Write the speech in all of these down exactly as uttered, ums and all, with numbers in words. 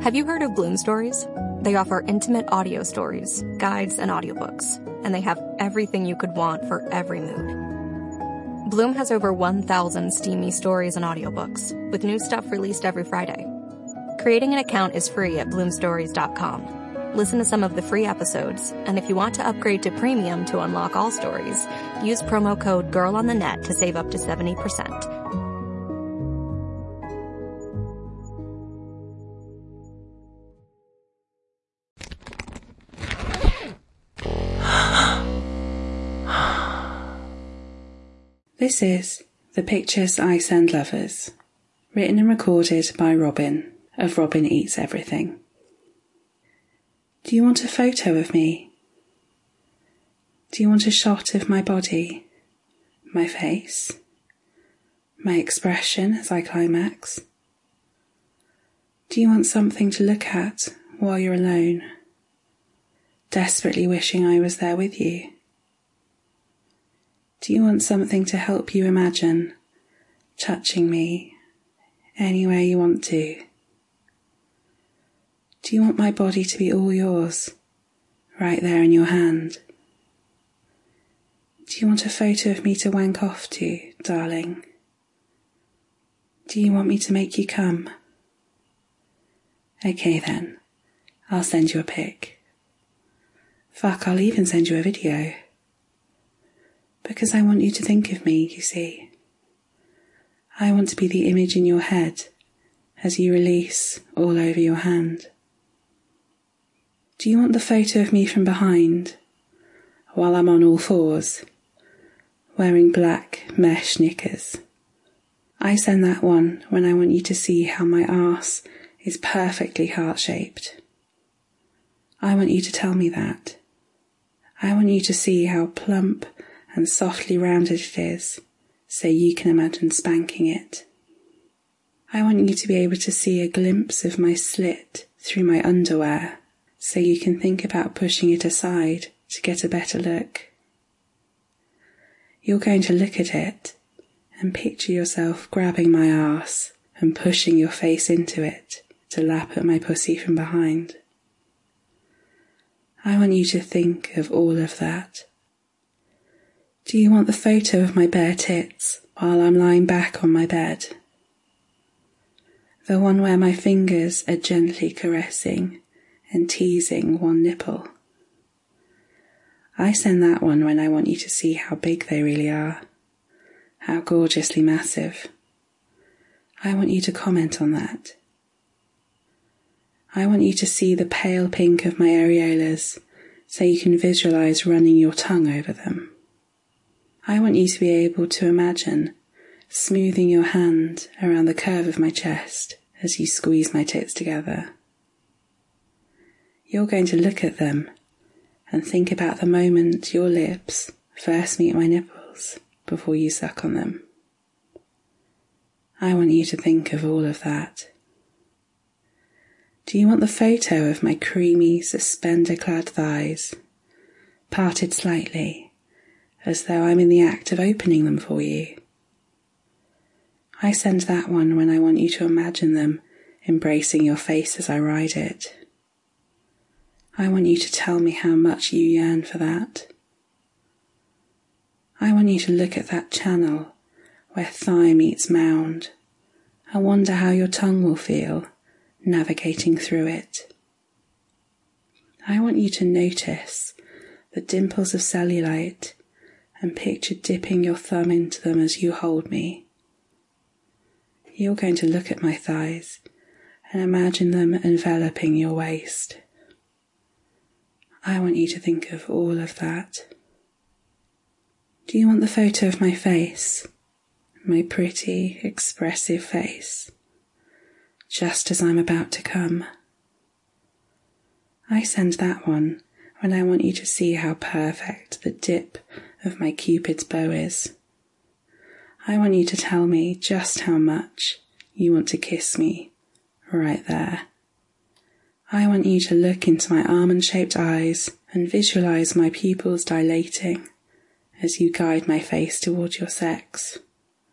Have you heard of Bloom Stories? They offer intimate audio stories, guides, and audiobooks, and they have everything you could want for every mood. Bloom has over one thousand steamy stories and audiobooks, with new stuff released every Friday. Creating an account is free at bloom stories dot com. Listen to some of the free episodes, and if you want to upgrade to premium to unlock all stories, use promo code GIRLONTHENET to save up to seventy percent. This is The Pictures I Send Lovers, written and recorded by Robin of Robin Eats Everything. Do you want a photo of me? Do you want a shot of my body, my face, my expression as I climax? Do you want something to look at while you're alone, desperately wishing I was there with you? Do you want something to help you imagine touching me anywhere you want to? Do you want my body to be all yours, right there in your hand? Do you want a photo of me to wank off to, darling? Do you want me to make you come? Okay then, I'll send you a pic. Fuck, I'll even send you a video. Because I want you to think of me, you see. I want to be the image in your head as you release all over your hand. Do you want the photo of me from behind, while I'm on all fours, wearing black mesh knickers? I send that one when I want you to see how my arse is perfectly heart-shaped. I want you to tell me that. I want you to see how plump and softly rounded it is, so you can imagine spanking it. I want you to be able to see a glimpse of my slit through my underwear, so you can think about pushing it aside to get a better look. You're going to look at it and picture yourself grabbing my arse and pushing your face into it to lap at my pussy from behind. I want you to think of all of that. Do you want the photo of my bare tits while I'm lying back on my bed? The one where my fingers are gently caressing and teasing one nipple. I send that one when I want you to see how big they really are, how gorgeously massive. I want you to comment on that. I want you to see the pale pink of my areolas so you can visualize running your tongue over them. I want you to be able to imagine smoothing your hand around the curve of my chest as you squeeze my tits together. You're going to look at them and think about the moment your lips first meet my nipples before you suck on them. I want you to think of all of that. Do you want the photo of my creamy, suspender-clad thighs, parted slightly, as though I'm in the act of opening them for you? I send that one when I want you to imagine them embracing your face as I ride it. I want you to tell me how much you yearn for that. I want you to look at that channel where thigh meets mound and wonder how your tongue will feel navigating through it. I want you to notice the dimples of cellulite and picture dipping your thumb into them as you hold me. You're going to look at my thighs and imagine them enveloping your waist. I want you to think of all of that. Do you want the photo of my face, my pretty, expressive face, just as I'm about to come? I send that one when I want you to see how perfect the dip of my Cupid's bow is. I want you to tell me just how much you want to kiss me right there. I want you to look into my almond-shaped eyes and visualize my pupils dilating as you guide my face toward your sex.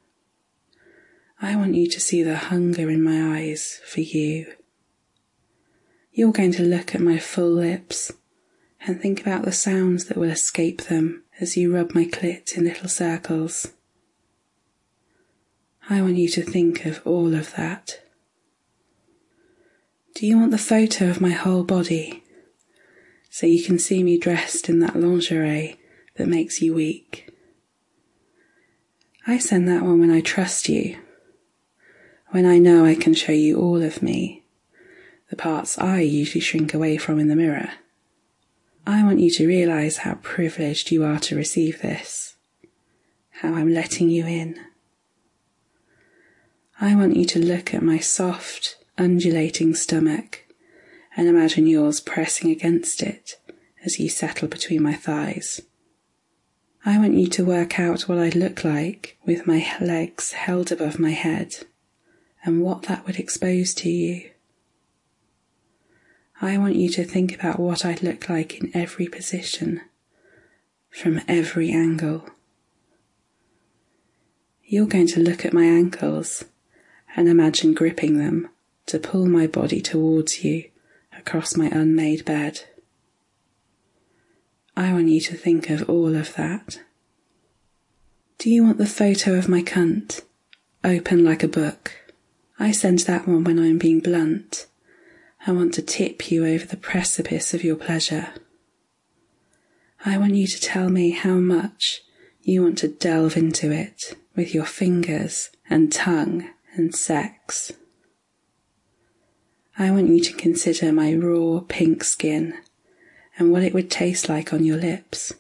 I want you to see the hunger in my eyes for you. You're going to look at my full lips and think about the sounds that will escape them as you rub my clit in little circles. I want you to think of all of that. Do you want the photo of my whole body, so you can see me dressed in that lingerie that makes you weak? I send that one when I trust you, when I know I can show you all of me, the parts I usually shrink away from in the mirror. I want you to realise how privileged you are to receive this, how I'm letting you in. I want you to look at my soft, undulating stomach and imagine yours pressing against it as you settle between my thighs. I want you to work out what I'd look like with my legs held above my head and what that would expose to you. I want you to think about what I'd look like in every position, from every angle. You're going to look at my ankles and imagine gripping them to pull my body towards you across my unmade bed. I want you to think of all of that. Do you want the photo of my cunt, open like a book? I send that one when I'm being blunt. I want to tip you over the precipice of your pleasure. I want you to tell me how much you want to delve into it with your fingers and tongue and sex. I want you to consider my raw pink skin and what it would taste like on your lips.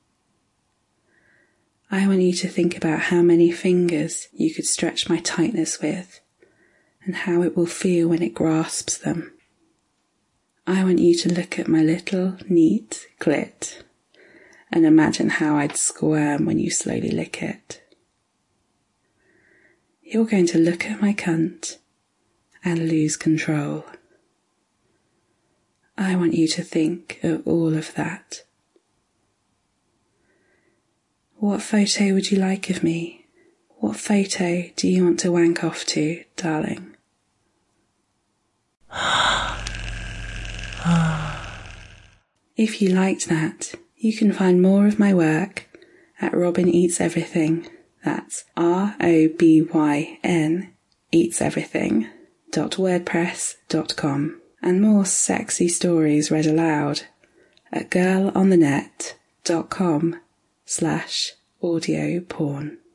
I want you to think about how many fingers you could stretch my tightness with and how it will feel when it grasps them. I want you to look at my little, neat clit and imagine how I'd squirm when you slowly lick it. You're going to look at my cunt and lose control. I want you to think of all of that. What photo would you like of me? What photo do you want to wank off to, darling? If you liked that, you can find more of my work at Robyn Eats Everything. That's R O B Y N Eats Everything dot wordpress dot com, and more sexy stories read aloud at girl on the net dot com slash audio porn.